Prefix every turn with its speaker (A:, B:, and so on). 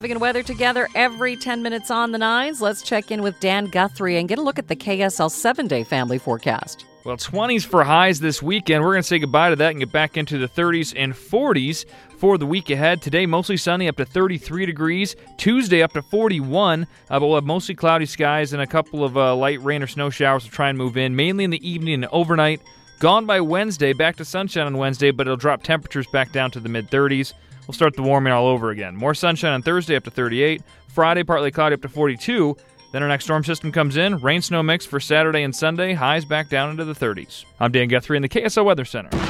A: Traffic and weather together every 10 minutes on the nines. Let's check in with Dan Guthrie and get a look at the KSL 7-day family forecast.
B: Well, 20s for highs this weekend. We're going to say goodbye to that and get back into the 30s and 40s for the week ahead. Today, mostly sunny, up to 33 degrees. Tuesday, up to 41. But we'll have mostly cloudy skies and a couple of light rain or snow showers to try and move in, mainly in the evening and overnight. Gone by Wednesday, back to sunshine on Wednesday, but it'll drop temperatures back down to the mid-30s. We'll start the warming all over again. More sunshine on Thursday, up to 38. Friday, partly cloudy, up to 42. Then our next storm system comes in. Rain-snow mix for Saturday and Sunday. Highs back down into the 30s. I'm Dan Guthrie in the KSL Weather Center.